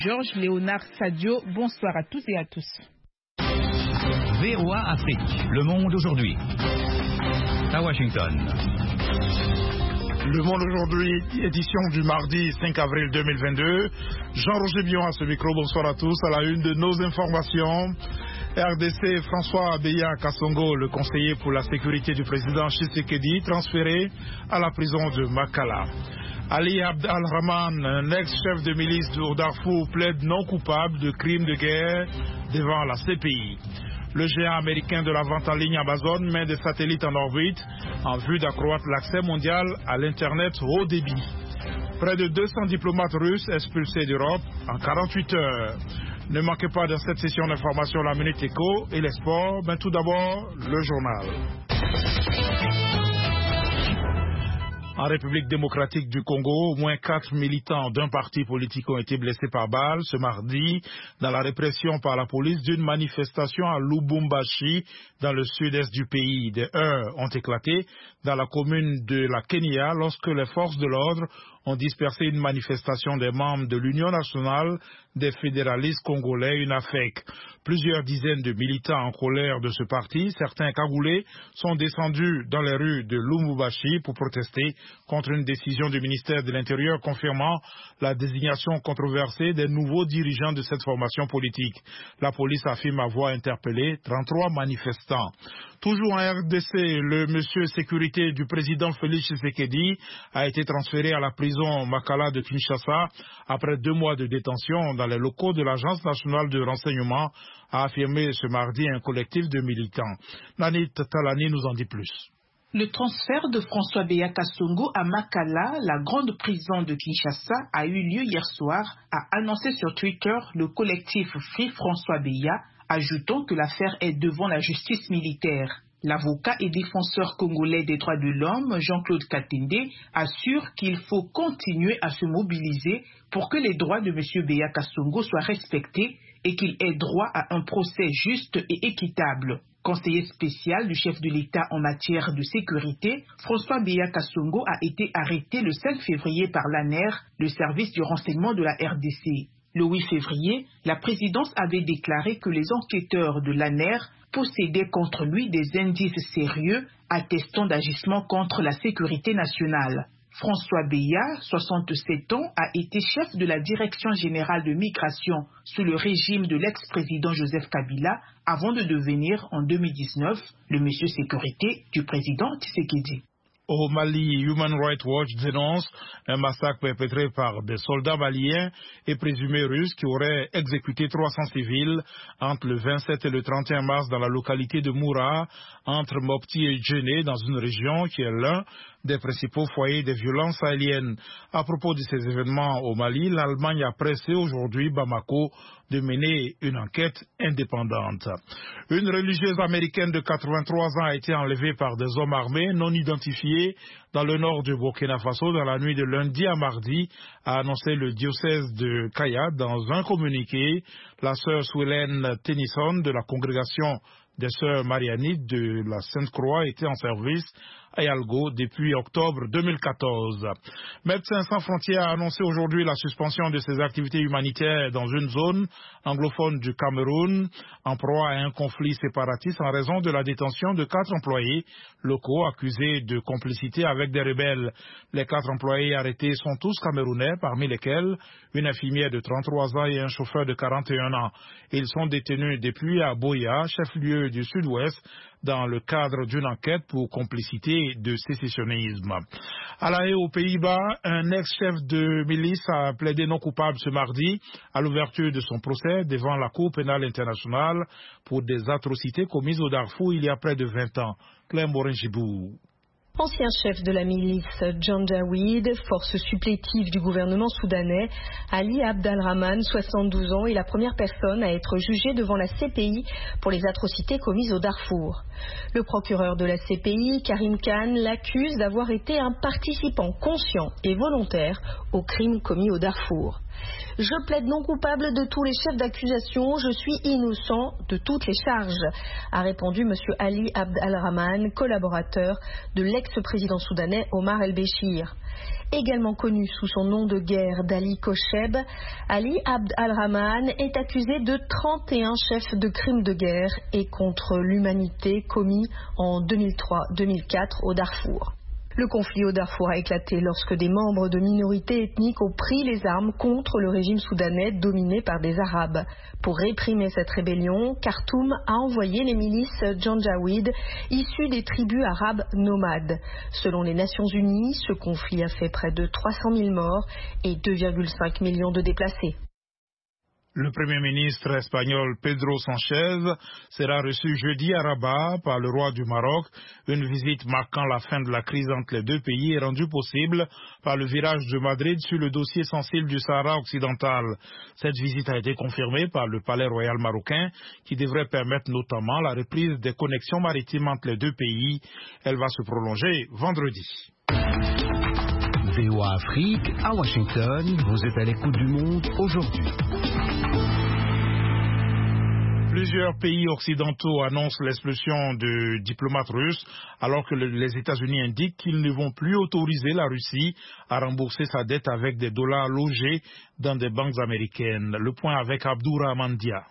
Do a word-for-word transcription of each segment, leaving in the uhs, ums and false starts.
Georges Léonard Sadio, bonsoir à tous et à tous. V O A Afrique, le monde aujourd'hui. À Washington. Le Monde aujourd'hui, édition du mardi cinq avril deux mille vingt-deux. Jean-Roger Bion à ce micro, bonsoir à tous. À la une de nos informations, R D C, François Beya Kassongo, le conseiller pour la sécurité du président Tshisekedi, transféré à la prison de Makala. Ali Abd al-Rahman, un ex-chef de milice du Darfour, plaide non coupable de crimes de guerre devant la C P I. Le géant américain de la vente en ligne Amazon met des satellites en orbite en vue d'accroître l'accès mondial à l'Internet haut débit. Près de deux cents diplomates russes expulsés d'Europe en quarante-huit heures. Ne manquez pas dans cette session d'information la Minute Éco et les sports. Mais tout d'abord, le journal. En République démocratique du Congo, au moins quatre militants d'un parti politique ont été blessés par balle ce mardi dans la répression par la police d'une manifestation à Lubumbashi, dans le sud-est du pays. Des heurts ont éclaté dans la commune de la Kenya lorsque les forces de l'ordre ont dispersé une manifestation des membres de l'Union nationale des fédéralistes congolais, U N A F E C. Plusieurs dizaines de militants en colère de ce parti, certains cagoulés, sont descendus dans les rues de Lubumbashi pour protester contre une décision du ministère de l'Intérieur confirmant la désignation controversée des nouveaux dirigeants de cette formation politique. La police affirme avoir interpellé trente-trois manifestants. Toujours en R D C, le monsieur sécurité du président Félix Tshisekedi a été transféré à la prison Makala de Kinshasa après deux mois de détention dans les locaux de l'Agence nationale de renseignement, a affirmé ce mardi un collectif de militants. Nanit Talani nous en dit plus. Le transfert de François Beya Kassongo à Makala, la grande prison de Kinshasa, a eu lieu hier soir, a annoncé sur Twitter le collectif Free François Beya, ajoutant que l'affaire est devant la justice militaire. L'avocat et défenseur congolais des droits de l'homme, Jean-Claude Katende, assure qu'il faut continuer à se mobiliser pour que les droits de M. Beya Kassongo soient respectés et qu'il ait droit à un procès juste et équitable. Conseiller spécial du chef de l'État en matière de sécurité, François Beya Kassongo a été arrêté le cinq février par l'A N E R, le service du renseignement de la R D C. Le huit février, la présidence avait déclaré que les enquêteurs de l'A N E R possédaient contre lui des indices sérieux attestant d'agissements contre la sécurité nationale. François Beya, soixante-sept ans, a été chef de la Direction générale de migration sous le régime de l'ex-président Joseph Kabila avant de devenir, en deux mille dix-neuf, le monsieur sécurité du président Tshisekedi. Au Mali, Human Rights Watch dénonce un massacre perpétré par des soldats maliens et présumés russes qui auraient exécuté trois cents civils entre le vingt-sept et le trente et un mars dans la localité de Moura, entre Mopti et Djenné, dans une région qui est l'un des principaux foyers des violences sahéliennes. À propos de ces événements au Mali, l'Allemagne a pressé aujourd'hui Bamako de mener une enquête indépendante. Une religieuse américaine de quatre-vingt-trois ans a été enlevée par des hommes armés non identifiés dans le nord du Burkina Faso dans la nuit de lundi à mardi, a annoncé le diocèse de Kaya dans un communiqué. La sœur Swellen Tennyson de la congrégation des sœurs marianites de la Sainte-Croix était en service à Yalgo depuis octobre deux mille quatorze. Médecins sans frontières a annoncé aujourd'hui la suspension de ses activités humanitaires dans une zone anglophone du Cameroun en proie à un conflit séparatiste en raison de la détention de quatre employés locaux accusés de complicité avec des rebelles. Les quatre employés arrêtés sont tous camerounais, parmi lesquels une infirmière de trente-trois ans et un chauffeur de quarante et un ans. Ils sont détenus depuis à Boya, chef-lieu du sud-ouest, dans le cadre d'une enquête pour complicité de sécessionnisme. À La Haye, aux Pays-Bas, un ex-chef de milice a plaidé non coupable ce mardi à l'ouverture de son procès devant la Cour pénale internationale pour des atrocités commises au Darfour il y a près de vingt ans. Claire Morin-Gibou. Ancien chef de la milice Janjaweed, force supplétive du gouvernement soudanais, Ali Abd al-Rahman, soixante-douze ans, est la première personne à être jugée devant la C P I pour les atrocités commises au Darfour. Le procureur de la C P I, Karim Khan, l'accuse d'avoir été un participant conscient et volontaire aux crimes commis au Darfour. Je plaide non coupable de tous les chefs d'accusation, je suis innocent de toutes les charges, a répondu M. Ali Abd al-Rahman, collaborateur de l'ex l'ex-président soudanais Omar el-Béchir. Également connu sous son nom de guerre d'Ali Kocheb, Ali Abd al-Rahman est accusé de trente et un chefs de crimes de guerre et contre l'humanité commis en deux mille trois deux mille quatre au Darfour. Le conflit au Darfour a éclaté lorsque des membres de minorités ethniques ont pris les armes contre le régime soudanais dominé par des Arabes. Pour réprimer cette rébellion, Khartoum a envoyé les milices Janjaweed issues des tribus arabes nomades. Selon les Nations Unies, ce conflit a fait près de trois cent mille morts et deux virgule cinq millions de déplacés. Le Premier ministre espagnol Pedro Sánchez sera reçu jeudi à Rabat par le roi du Maroc. Une visite marquant la fin de la crise entre les deux pays est rendue possible par le virage de Madrid sur le dossier sensible du Sahara occidental. Cette visite a été confirmée par le palais royal marocain qui devrait permettre notamment la reprise des connexions maritimes entre les deux pays. Elle va se prolonger vendredi. V O A Afrique, à Washington, vous êtes à l'écoute du monde aujourd'hui. Plusieurs pays occidentaux annoncent l'expulsion de diplomates russes alors que les États-Unis indiquent qu'ils ne vont plus autoriser la Russie à rembourser sa dette avec des dollars logés dans des banques américaines. Le point avec Abdourahmane Dia.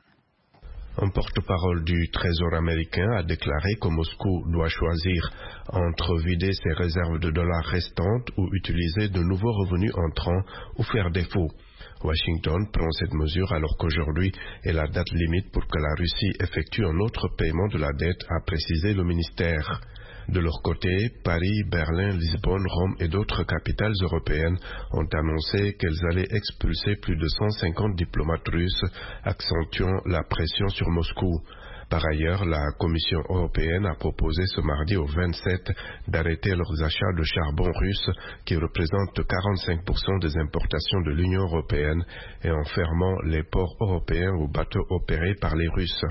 Un porte-parole du Trésor américain a déclaré que Moscou doit choisir entre vider ses réserves de dollars restantes ou utiliser de nouveaux revenus entrants ou faire défaut. Washington prend cette mesure alors qu'aujourd'hui est la date limite pour que la Russie effectue un autre paiement de la dette, a précisé le ministère. De leur côté, Paris, Berlin, Lisbonne, Rome et d'autres capitales européennes ont annoncé qu'elles allaient expulser plus de cent cinquante diplomates russes, accentuant la pression sur Moscou. Par ailleurs, la Commission européenne a proposé ce mardi au vingt-sept d'arrêter leurs achats de charbon russe qui représentent quarante-cinq pour cent des importations de l'Union européenne et en fermant les ports européens aux bateaux opérés par les Russes.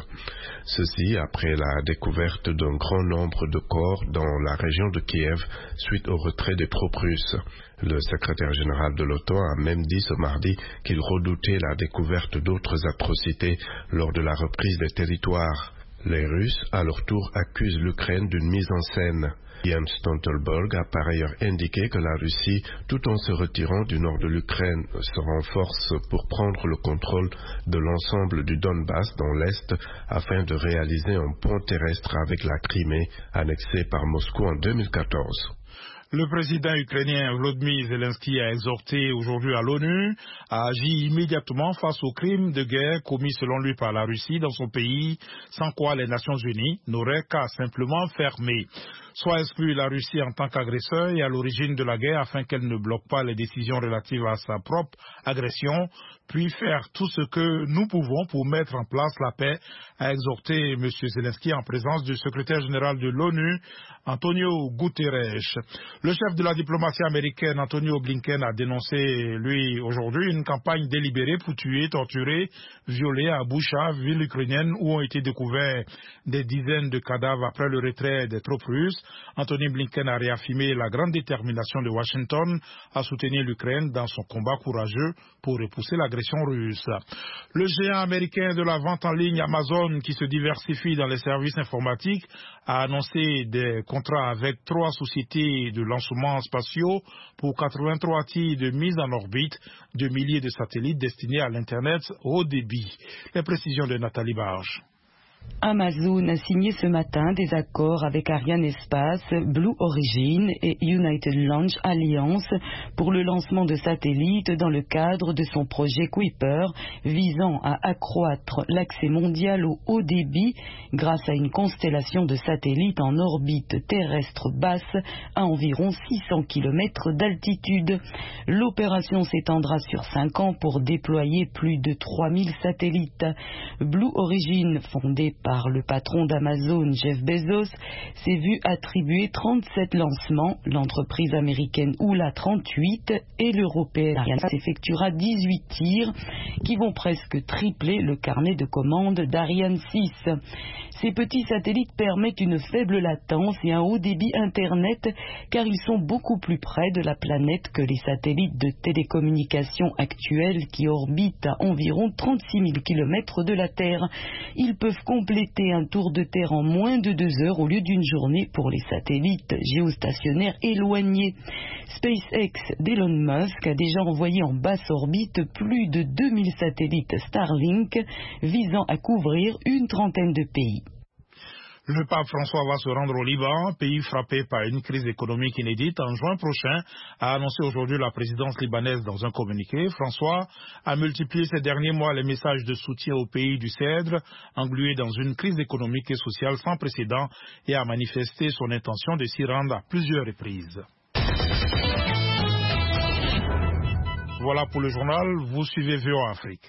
Ceci après la découverte d'un grand nombre de corps dans la région de Kiev suite au retrait des troupes russes. Le secrétaire général de l'OTAN a même dit ce mardi qu'il redoutait la découverte d'autres atrocités lors de la reprise des territoires. Les Russes, à leur tour, accusent l'Ukraine d'une mise en scène. Jens Stoltenberg a par ailleurs indiqué que la Russie, tout en se retirant du nord de l'Ukraine, se renforce pour prendre le contrôle de l'ensemble du Donbass dans l'Est afin de réaliser un pont terrestre avec la Crimée, annexée par Moscou en deux mille quatorze. Le président ukrainien Volodymyr Zelensky a exhorté aujourd'hui à l'ONU à agir immédiatement face aux crimes de guerre commis selon lui par la Russie dans son pays, sans quoi les Nations Unies n'auraient qu'à simplement fermer. Soit exclure la Russie en tant qu'agresseur et à l'origine de la guerre afin qu'elle ne bloque pas les décisions relatives à sa propre agression, puis faire tout ce que nous pouvons pour mettre en place la paix, a exhorté M. Zelensky en présence du secrétaire général de l'ONU, Antonio Guterres. Le chef de la diplomatie américaine, Antonio Blinken, a dénoncé, lui, aujourd'hui, une campagne délibérée pour tuer, torturer, violer à Boucha, ville ukrainienne où ont été découverts des dizaines de cadavres après le retrait des troupes russes. Anthony Blinken a réaffirmé la grande détermination de Washington à soutenir l'Ukraine dans son combat courageux pour repousser l'agression russe. Le géant américain de la vente en ligne Amazon, qui se diversifie dans les services informatiques, a annoncé des contrats avec trois sociétés de lancements spatiaux pour quatre-vingt-trois tirs de mise en orbite de milliers de satellites destinés à l'Internet haut débit. Les précisions de Nathalie Barge. Amazon a signé ce matin des accords avec Ariane Espace, Blue Origin et United Launch Alliance pour le lancement de satellites dans le cadre de son projet Kuiper visant à accroître l'accès mondial au haut débit grâce à une constellation de satellites en orbite terrestre basse à environ six cents kilomètres d'altitude. L'opération s'étendra sur cinq ans pour déployer plus de trois mille satellites. Blue Origin, fondée par le patron d'Amazon, Jeff Bezos, s'est vu attribuer trente-sept lancements. L'entreprise américaine Oula trente-huit et l'européenne Ariane s'effectuera dix-huit tirs qui vont presque tripler le carnet de commandes d'Ariane six. Ces petits satellites permettent une faible latence et un haut débit Internet car ils sont beaucoup plus près de la planète que les satellites de télécommunications actuels qui orbitent à environ trente-six mille kilomètres de la Terre. Ils peuvent compenser compléter un tour de terre en moins de deux heures au lieu d'une journée pour les satellites géostationnaires éloignés. SpaceX d'Elon Musk a déjà envoyé en basse orbite plus de deux mille satellites Starlink visant à couvrir une trentaine de pays. Le pape François va se rendre au Liban, pays frappé par une crise économique inédite. En juin prochain, a annoncé aujourd'hui la présidence libanaise dans un communiqué. François a multiplié ces derniers mois les messages de soutien au pays du Cèdre, englué dans une crise économique et sociale sans précédent, et a manifesté son intention de s'y rendre à plusieurs reprises. Voilà pour le journal, vous suivez V O A Afrique.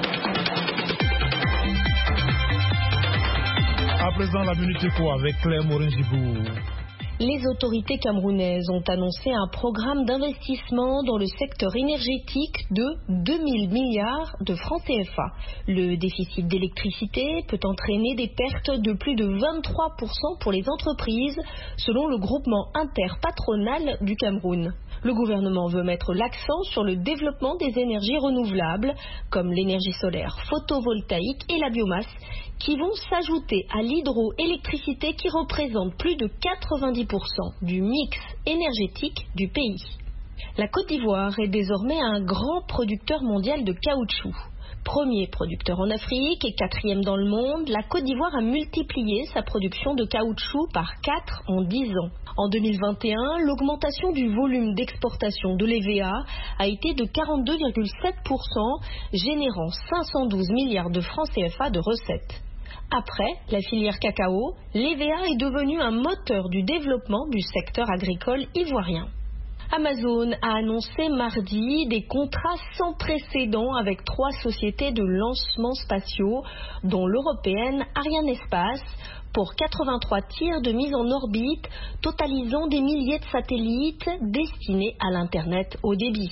À présent, la minute éco avec Claire Morin-Gibou. Les autorités camerounaises ont annoncé un programme d'investissement dans le secteur énergétique de deux mille milliards de francs C F A. Le déficit d'électricité peut entraîner des pertes de plus de vingt-trois pour cent pour les entreprises, selon le groupement interpatronal du Cameroun. Le gouvernement veut mettre l'accent sur le développement des énergies renouvelables, comme l'énergie solaire photovoltaïque et la biomasse, qui vont s'ajouter à l'hydroélectricité qui représente plus de quatre-vingt-dix pour cent du mix énergétique du pays. La Côte d'Ivoire est désormais un grand producteur mondial de caoutchouc. Premier producteur en Afrique et quatrième dans le monde, la Côte d'Ivoire a multiplié sa production de caoutchouc par quatre en dix ans. En deux mille vingt et un, l'augmentation du volume d'exportation de l'E V A a été de quarante-deux virgule sept pour cent, générant cinq cent douze milliards de francs C F A de recettes. Après la filière cacao, l'E V A est devenu un moteur du développement du secteur agricole ivoirien. Amazon a annoncé mardi des contrats sans précédent avec trois sociétés de lancement spatiaux, dont l'européenne Arianespace, pour quatre-vingt-trois tirs de mise en orbite, totalisant des milliers de satellites destinés à l'Internet haut débit.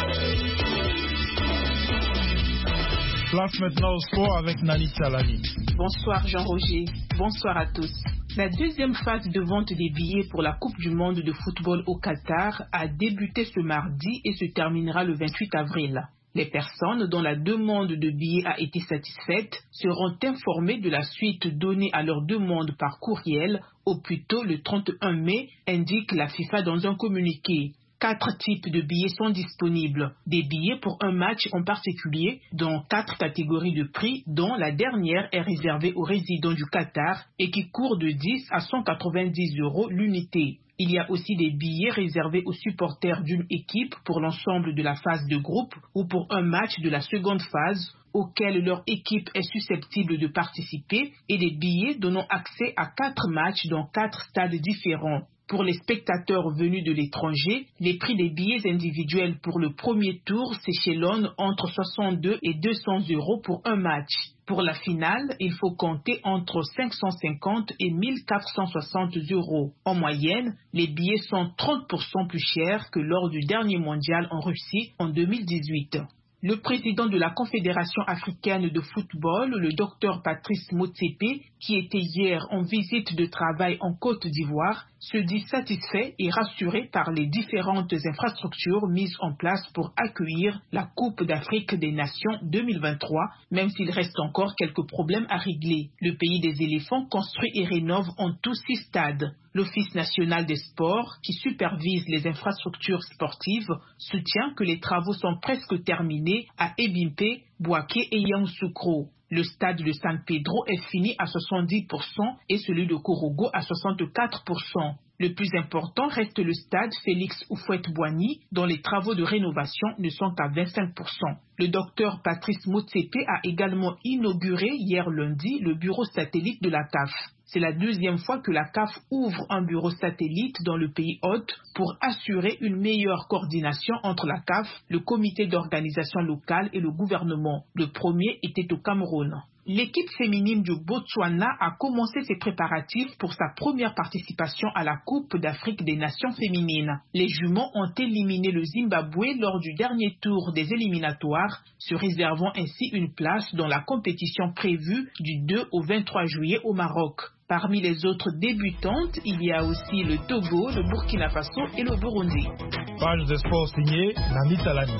Place maintenant au sport avec Nani Tchalani. Bonsoir Jean-Roger, bonsoir à tous. La deuxième phase de vente des billets pour la Coupe du monde de football au Qatar a débuté ce mardi et se terminera le vingt-huit avril. Les personnes dont la demande de billets a été satisfaite seront informées de la suite donnée à leur demande par courriel au plus tôt le trente et un mai, indique la FIFA dans un communiqué. Quatre types de billets sont disponibles. Des billets pour un match en particulier, dans quatre catégories de prix, dont la dernière est réservée aux résidents du Qatar et qui court de dix à cent quatre-vingt-dix euros l'unité. Il y a aussi des billets réservés aux supporters d'une équipe pour l'ensemble de la phase de groupe ou pour un match de la seconde phase auquel leur équipe est susceptible de participer et des billets donnant accès à quatre matchs dans quatre stades différents. Pour les spectateurs venus de l'étranger, les prix des billets individuels pour le premier tour s'échelonnent entre soixante-deux et deux cents euros pour un match. Pour la finale, il faut compter entre cinq cent cinquante et mille quatre cent soixante euros. En moyenne, les billets sont trente pour cent plus chers que lors du dernier mondial en Russie en deux mille dix-huit. Le président de la Confédération africaine de football, le docteur Patrice Motsepe, qui était hier en visite de travail en Côte d'Ivoire, se dit satisfait et rassuré par les différentes infrastructures mises en place pour accueillir la Coupe d'Afrique des Nations deux mille vingt-trois, même s'il reste encore quelques problèmes à régler. Le pays des éléphants construit et rénove en tout six stades. L'Office national des sports, qui supervise les infrastructures sportives, soutient que les travaux sont presque terminés à Ebimpe, Bouaké et Yamoussoukro. Le stade de San Pedro est fini à soixante-dix pour cent et celui de Korogo à soixante-quatre pour cent. Le plus important reste le stade Félix Houphouët-Boigny, dont les travaux de rénovation ne sont qu'à vingt-cinq pour cent. Le docteur Patrice Motsepe a également inauguré hier lundi le bureau satellite de la C A F. C'est la deuxième fois que la C A F ouvre un bureau satellite dans le pays hôte pour assurer une meilleure coordination entre la C A F, le comité d'organisation locale et le gouvernement. Le premier était au Cameroun. L'équipe féminine du Botswana a commencé ses préparatifs pour sa première participation à la Coupe d'Afrique des Nations féminines. Les juments ont éliminé le Zimbabwe lors du dernier tour des éliminatoires, se réservant ainsi une place dans la compétition prévue du deux au vingt-trois juillet au Maroc. Parmi les autres débutantes, il y a aussi le Togo, le Burkina Faso et le Burundi. Page de sport signée Nani Tchalani.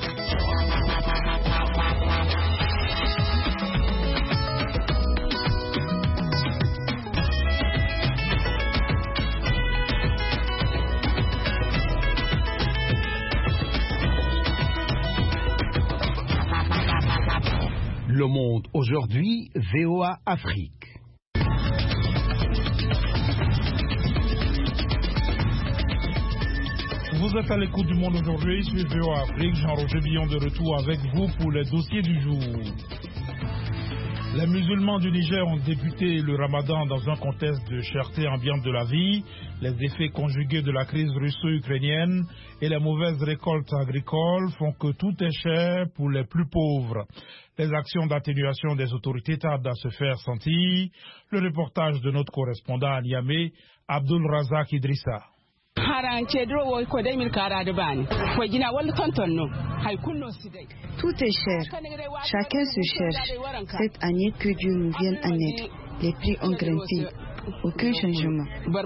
monde aujourd'hui, V O A Afrique. Vous êtes à l'écoute du monde aujourd'hui sur V O A Afrique. Jean-Roger Billon de retour avec vous pour les dossiers du jour. Les musulmans du Niger ont débuté le ramadan dans un contexte de cherté ambiante de la vie. Les effets conjugués de la crise russo-ukrainienne et les mauvaises récoltes agricoles font que tout est cher pour les plus pauvres. Les actions d'atténuation des autorités tardent à se faire sentir. Le reportage de notre correspondant à Niamey, Abdul Razak Idrissa. Tout est cher. Chacun se cherche. Cette année, que Dieu nous vienne en aide. Les prix ont grimpé. Aucun changement.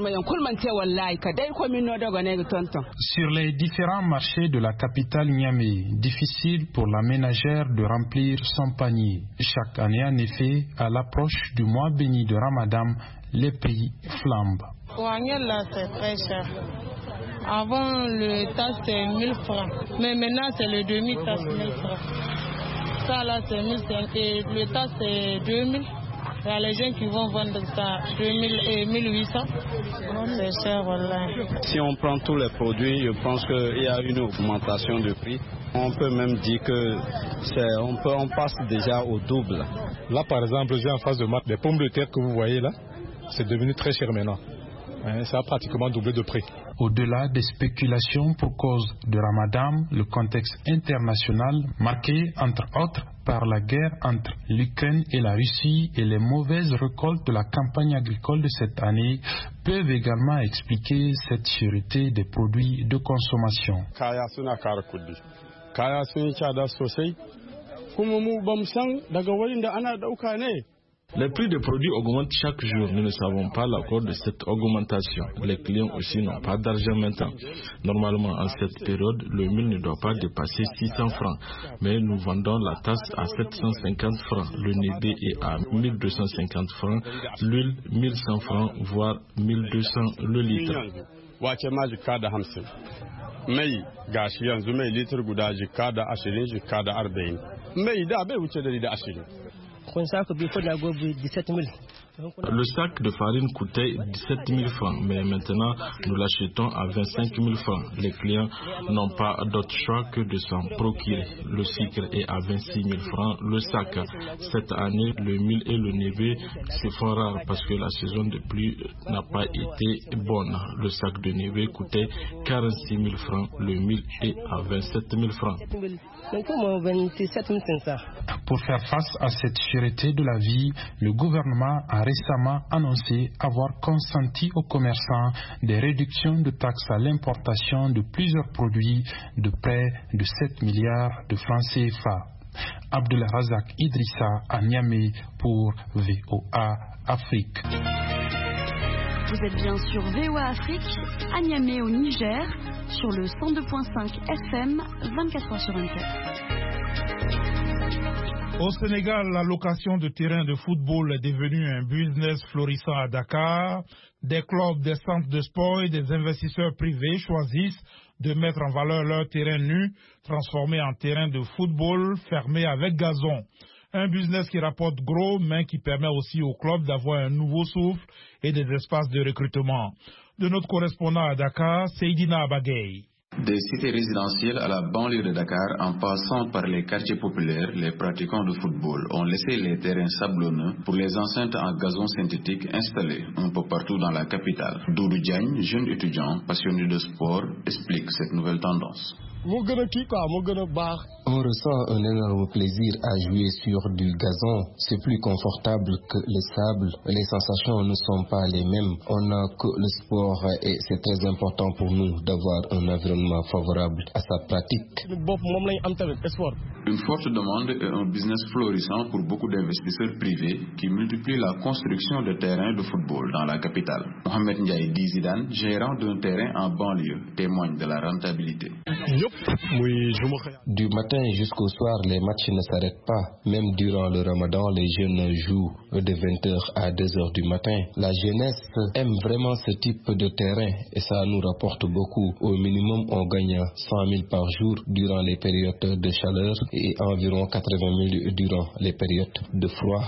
Sur les différents marchés de la capitale Niamey, difficile pour la ménagère de remplir son panier. Chaque année, en effet, à l'approche du mois béni de Ramadan, les prix flambent. Là, c'est très cher. Avant, le tas c'était mille francs, mais maintenant c'est le demi-tas mille francs. Ça là c'est mille cinq cents et le tas c'est deux mille. Il y a les gens qui vont vendre ça deux mille et mille huit cents. C'est cher, voilà. Si on prend tous les produits, je pense qu'il y a une augmentation de prix. On peut même dire que c'est, on, peut, on passe déjà au double. Là par exemple, j'ai en face de moi les pommes de terre que vous voyez là, c'est devenu très cher maintenant. Ça a pratiquement doublé de prix. Au-delà des spéculations pour cause de Ramadan, le contexte international, marqué entre autres par la guerre entre l'Ukraine et la Russie et les mauvaises récoltes de la campagne agricole de cette année, peuvent également expliquer cette cherté des produits de consommation. Les prix des produits augmentent chaque jour. Nous ne savons pas la cause de cette augmentation. Les clients aussi n'ont pas d'argent maintenant. Normalement, en cette période, le mil ne doit pas dépasser six cents francs. Mais nous vendons la tasse à sept cent cinquante francs. Le nébé est à mille deux cent cinquante francs. L'huile, mille cent francs, voire mille deux cents le litre. mai gashi yanzu mai litir guda jika da ashirin jika da arba'in mai da bai wuce dari da ashirin. Kun sa ku bi kuna gobe dix-sept mille. Le sac de farine coûtait dix-sept mille francs, mais maintenant nous l'achetons à vingt-cinq mille francs. Les clients n'ont pas d'autre choix que de s'en procurer. Le sucre est à vingt-six mille francs le sac. Cette année, le mil et le nébé se font rares parce que la saison de pluie n'a pas été bonne. Le sac de nébé coûtait quarante-six mille francs, le mil est à vingt-sept mille francs. Pour faire face à cette cherté de la vie, le gouvernement a récemment annoncé avoir consenti aux commerçants des réductions de taxes à l'importation de plusieurs produits de près de sept milliards de francs C F A. Abdul Razak Idrissa à Niamey pour V O A Afrique. Vous êtes bien sur V O A Afrique, à Niamey au Niger, sur le cent deux virgule cinq F M, vingt-quatre heures sur vingt-quatre. Au Sénégal, la location de terrains de football est devenue un business florissant à Dakar. Des clubs, des centres de sport et des investisseurs privés choisissent de mettre en valeur leurs terrains nus, transformés en terrains de football fermés avec gazon. Un business qui rapporte gros, mais qui permet aussi aux clubs d'avoir un nouveau souffle et des espaces de recrutement. De notre correspondant à Dakar, Seydina Abagay. Des cités résidentielles à la banlieue de Dakar, en passant par les quartiers populaires, les pratiquants de football ont laissé les terrains sablonneux pour les enceintes en gazon synthétique installées un peu partout dans la capitale. Doudou Diagne, jeune étudiant passionné de sport, explique cette nouvelle tendance. On ressent un énorme plaisir à jouer sur du gazon. C'est plus confortable que le sable. Les sensations ne sont pas les mêmes. On a que le sport et c'est très important pour nous d'avoir un environnement favorable à sa pratique. Une forte demande et un business florissant pour beaucoup d'investisseurs privés qui multiplient la construction de terrains de football dans la capitale. Mohamed Ndiaye Dizidane, gérant d'un terrain en banlieue, témoigne de la rentabilité. Du matin jusqu'au soir, les matchs ne s'arrêtent pas. Même durant le ramadan, les jeunes jouent de vingt heures à deux heures du matin. La jeunesse aime vraiment ce type de terrain et ça nous rapporte beaucoup. Au minimum, on gagne cent mille par jour durant les périodes de chaleur et environ quatre-vingt mille durant les périodes de froid.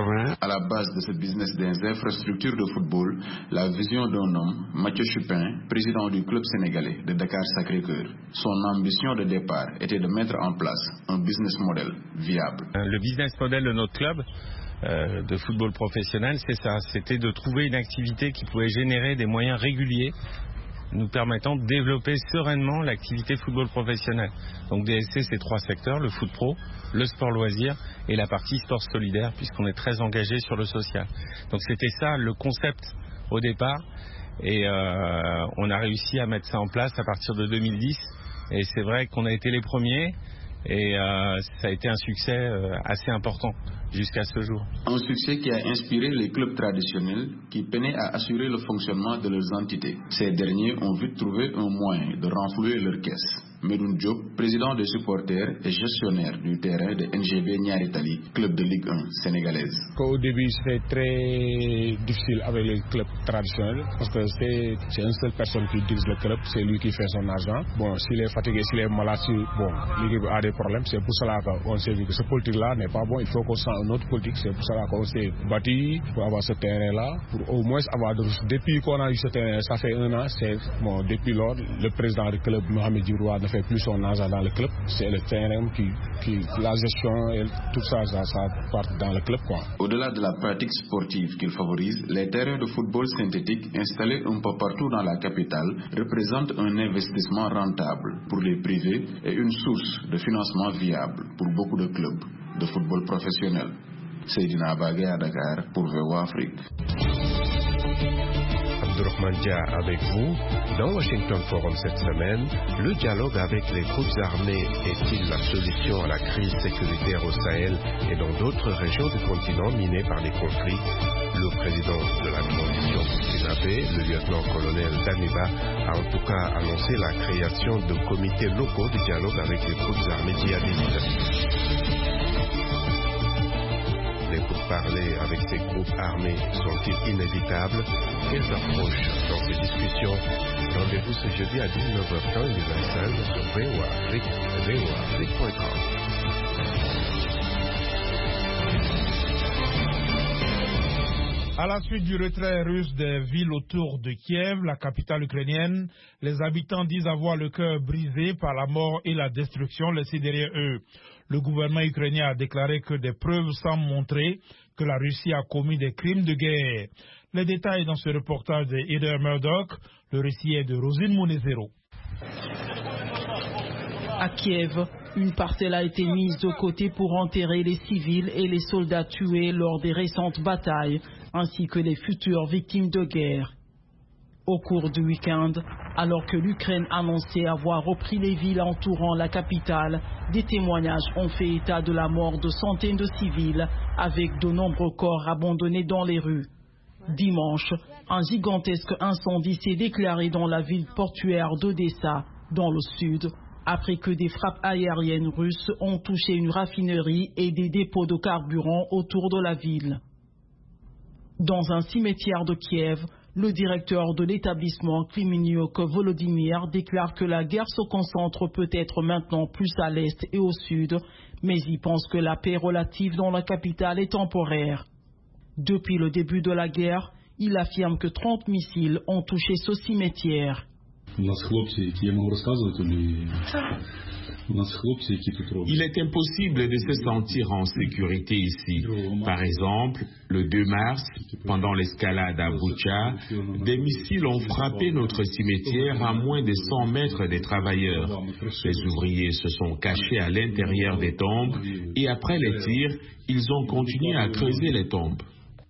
À la base de ce business des infrastructures de football, la vision d'un homme, Mathieu Chupin, président du club sénégalais de Dakar Sacré-Cœur. Son ambition de départ était de mettre en place un business model viable. Le business model de notre club euh, de football professionnel, c'est ça, c'était de trouver une activité qui pouvait générer des moyens réguliers nous permettant de développer sereinement l'activité football professionnel. Donc D S C, c'est trois secteurs, le foot pro, le sport loisir et la partie sport solidaire, puisqu'on est très engagé sur le social. Donc c'était ça le concept au départ, et euh, on a réussi à mettre ça en place à partir de deux mille dix, et c'est vrai qu'on a été les premiers, et euh, ça a été un succès euh, assez important jusqu'à ce jour. Un succès qui a inspiré les clubs traditionnels qui peinaient à assurer le fonctionnement de leurs entités. Ces derniers ont vite trouvé un moyen de renflouer leur caisse. Medoun Diop, président des supporters et gestionnaire du terrain de N G B Niary Tally, club de Ligue un sénégalaise. Au début, c'était très difficile avec les clubs traditionnels parce que c'est, c'est une seule personne qui dirige le club, c'est lui qui fait son argent. Bon, s'il est fatigué, s'il est malade, si, bon, l'équipe a des problèmes, c'est pour cela qu'on s'est vu que cette politique-là n'est pas bon. Il faut qu'on sente une autre politique, c'est pour cela qu'on s'est battu pour avoir ce terrain-là, pour au moins avoir de ressources. Depuis qu'on a eu ce terrain, ça fait un an, c'est, bon, depuis lors, le président du club, Mohamed Djiroua, ne fait plus son argent dans le club, c'est le terrain qui, qui la gestion et tout ça, ça, ça part dans le club, quoi. Au-delà de la pratique sportive qu'il favorise, les terrains de football synthétique installés un peu partout dans la capitale représentent un investissement rentable pour les privés et une source de financement viable pour beaucoup de clubs de football professionnel. Seydina Bagé à Dakar pour V O A Afrique. Abdourahmane Dia avec vous. Dans Washington Forum cette semaine, le dialogue avec les groupes armés est-il la solution à la crise sécuritaire au Sahel et dans d'autres régions du continent minées par les conflits? Le président de la transition burkinabé, le lieutenant-colonel Damiba, a en tout cas annoncé la création de comités locaux de dialogue avec les groupes armés djihadistes. Les pourparlers avec ces groupes armés sont-ils inévitables? Quelles approches dans ces discussions? Rendez-vous ce jeudi à dix-neuf heures temps universel sur V O A Afrique, V O A Afrique point com. À la suite du retrait russe des villes autour de Kiev, la capitale ukrainienne, les habitants disent avoir le cœur brisé par la mort et la destruction laissées derrière eux. Le gouvernement ukrainien a déclaré que des preuves semblent montrer que la Russie a commis des crimes de guerre. Les détails dans ce reportage de Heather Murdoch, le récit est de Rosine Monezero. À Kiev, une parcelle a été mise de côté pour enterrer les civils et les soldats tués lors des récentes batailles, ainsi que les futures victimes de guerre. Au cours du week-end, alors que l'Ukraine annonçait avoir repris les villes entourant la capitale, des témoignages ont fait état de la mort de centaines de civils, avec de nombreux corps abandonnés dans les rues. Dimanche, un gigantesque incendie s'est déclaré dans la ville portuaire d'Odessa, dans le sud, après que des frappes aériennes russes ont touché une raffinerie et des dépôts de carburant autour de la ville. Dans un cimetière de Kiev, le directeur de l'établissement Kremeniuk Volodymyr déclare que la guerre se concentre peut-être maintenant plus à l'est et au sud, mais il pense que la paix relative dans la capitale est temporaire. Depuis le début de la guerre, il affirme que trente missiles ont touché ce cimetière. Il est impossible de se sentir en sécurité ici. Par exemple, le deux mars, pendant l'escalade à Boucha, des missiles ont frappé notre cimetière à moins de cent mètres des travailleurs. Les ouvriers se sont cachés à l'intérieur des tombes et après les tirs, ils ont continué à creuser les tombes.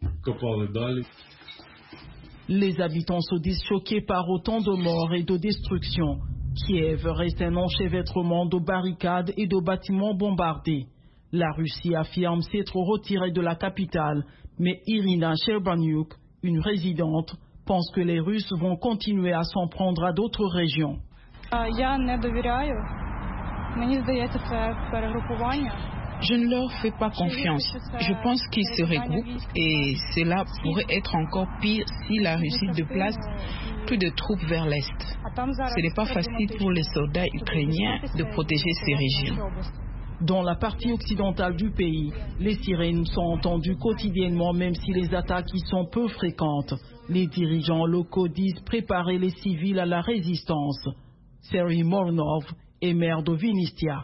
Les habitants se disent choqués par autant de morts et de destruction. Kiev reste un enchevêtrement de barricades et de bâtiments bombardés. La Russie affirme s'être retirée de la capitale, mais Irina Sherbaniuk, une résidente, pense que les Russes vont continuer à s'en prendre à d'autres régions. Je ne leur fais pas confiance. Je pense qu'ils se regroupent et cela pourrait être encore pire si la Russie déplace plus de troupes vers l'Est. Ce n'est pas facile pour les soldats ukrainiens de protéger ces régions. Dans la partie occidentale du pays, les sirènes sont entendues quotidiennement même si les attaques y sont peu fréquentes. Les dirigeants locaux disent préparer les civils à la résistance. Serhiy Mornov est maire de Vinistia.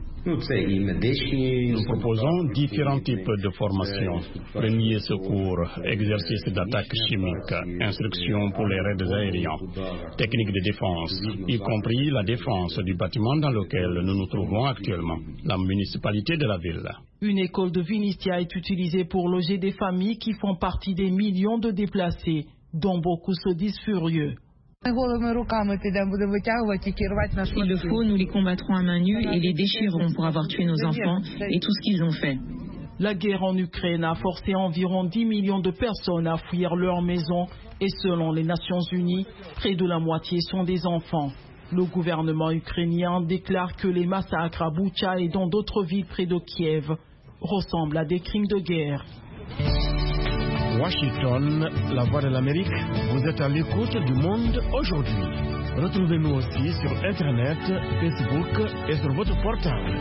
Nous proposons différents types de formations. Premier secours, exercice d'attaque chimique, instruction pour les raids aériens, technique de défense, y compris la défense du bâtiment dans lequel nous nous trouvons actuellement, la municipalité de la ville. Une école de Vinistia est utilisée pour loger des familles qui font partie des millions de déplacés, dont beaucoup se disent furieux. S'il le faut, nous les combattrons à main nue et les déchirerons pour avoir tué nos enfants et tout ce qu'ils ont fait. La guerre en Ukraine a forcé environ dix millions de personnes à fuir leur maison et selon les Nations Unies, près de la moitié sont des enfants. Le gouvernement ukrainien déclare que les massacres à Boutcha et dans d'autres villes près de Kiev ressemblent à des crimes de guerre. Washington, la voix de l'Amérique, vous êtes à l'écoute du monde aujourd'hui. Retrouvez-nous aussi sur Internet, Facebook et sur votre portable.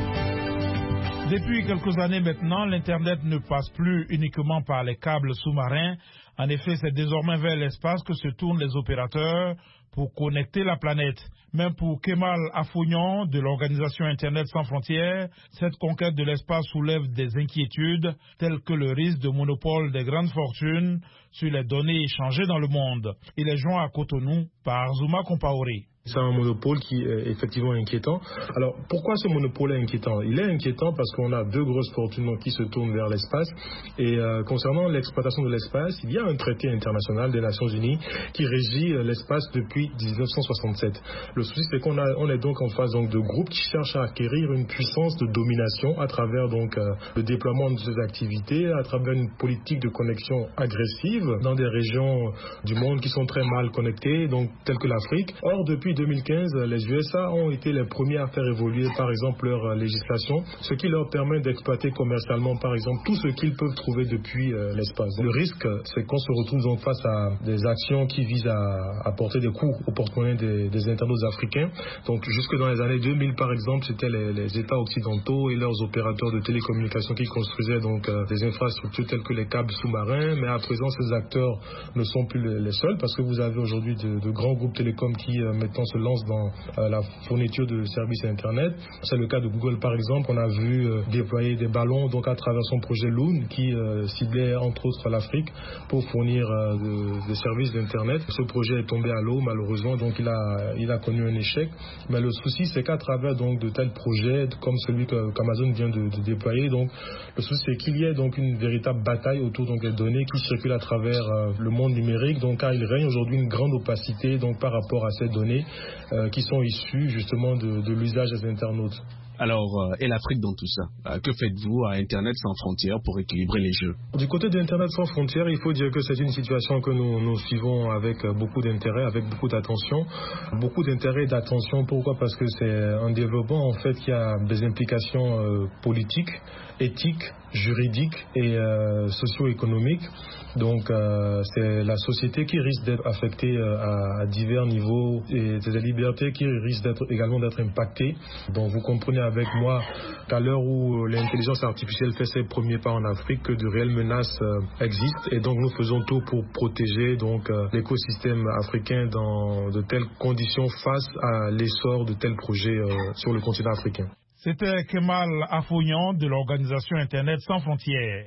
Depuis quelques années maintenant, l'Internet ne passe plus uniquement par les câbles sous-marins. En effet, c'est désormais vers l'espace que se tournent les opérateurs pour connecter la planète. Même pour Kemal Afounian de l'organisation Internet sans frontières, cette conquête de l'espace soulève des inquiétudes telles que le risque de monopole des grandes fortunes sur les données échangées dans le monde. Il est joint à Cotonou par Zuma Compaoré. C'est un monopole qui est effectivement inquiétant. Alors, pourquoi ce monopole est inquiétant? Il est inquiétant parce qu'on a deux grosses fortunes qui se tournent vers l'espace. Et euh, concernant l'exploitation de l'espace, il y a un traité international des Nations Unies qui régit euh, l'espace depuis mille neuf cent soixante-sept. Le souci, c'est qu'on a, on est donc en face donc, de groupes qui cherchent à acquérir une puissance de domination à travers donc, euh, le déploiement de ces activités, à travers une politique de connexion agressive dans des régions du monde qui sont très mal connectées, donc, telles que l'Afrique. Or, depuis deux mille quinze, les U S A ont été les premiers à faire évoluer par exemple leur législation, ce qui leur permet d'exploiter commercialement par exemple tout ce qu'ils peuvent trouver depuis euh, l'espace. Le risque, c'est qu'on se retrouve donc face à des actions qui visent à apporter des coups au porte-monnaie des, des internautes africains. Donc jusque dans les années deux mille par exemple, c'était les, les États occidentaux et leurs opérateurs de télécommunications qui construisaient donc euh, des infrastructures telles que les câbles sous-marins, mais à présent ces acteurs ne sont plus les, les seuls parce que vous avez aujourd'hui de, de grands groupes télécoms qui euh, maintenant se lance dans euh, la fourniture de services Internet. C'est le cas de Google par exemple. On a vu euh, déployer des ballons donc à travers son projet Loon qui euh, ciblait entre autres l'Afrique pour fournir euh, de, des services d'Internet. Ce projet est tombé à l'eau malheureusement, donc il a, il a connu un échec. Mais le souci c'est qu'à travers donc de tels projets comme celui que, qu'Amazon vient de, de déployer, donc le souci c'est qu'il y ait donc une véritable bataille autour donc des données qui circulent à travers euh, le monde numérique. Donc car il règne aujourd'hui une grande opacité donc par rapport à ces données Euh, qui sont issus justement de, de l'usage des internautes. Alors, euh, et l'Afrique dans tout ça? euh, Que faites-vous à Internet sans frontières pour équilibrer les jeux? Du côté d'Internet sans frontières, il faut dire que c'est une situation que nous, nous suivons avec beaucoup d'intérêt, avec beaucoup d'attention. Beaucoup d'intérêt et d'attention, pourquoi? Parce que c'est un développement en fait qui a des implications euh, politiques, éthiques, juridiques et euh, socio-économiques. Donc euh, c'est la société qui risque d'être affectée euh, à, à divers niveaux et des libertés qui risquent d'être, également d'être impactées. Donc vous comprenez avec moi qu'à l'heure où l'intelligence artificielle fait ses premiers pas en Afrique, que de réelles menaces euh, existent et donc nous faisons tout pour protéger donc euh, l'écosystème africain dans de telles conditions face à l'essor de tels projets euh, sur le continent africain. C'était Kemal Afounian de l'organisation Internet sans frontières.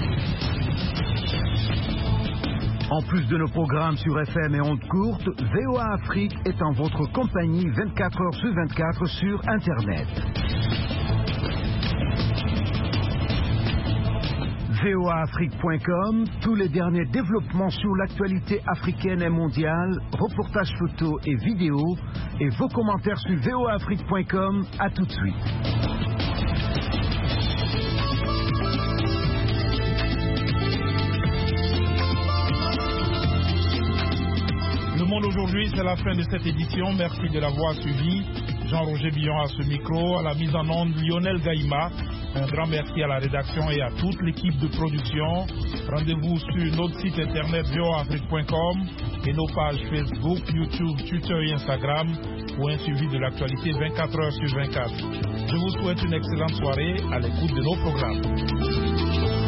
En plus de nos programmes sur F M et ondes courtes, V O A Afrique est en votre compagnie vingt-quatre heures sur vingt-quatre sur Internet. V O A Afrique point com, tous les derniers développements sur l'actualité africaine et mondiale, reportages photos et vidéos, et vos commentaires sur V O A Afrique point com. À tout de suite. Le Monde aujourd'hui, c'est la fin de cette édition. Merci de l'avoir suivi. Jean-Roger Billon à ce micro, à la mise en onde Lionel Gaïma. Un grand merci à la rédaction et à toute l'équipe de production. Rendez-vous sur notre site internet v o a afrique point com et nos pages Facebook, YouTube, Twitter et Instagram pour un suivi de l'actualité vingt-quatre heures sur vingt-quatre. Je vous souhaite une excellente soirée à l'écoute de nos programmes.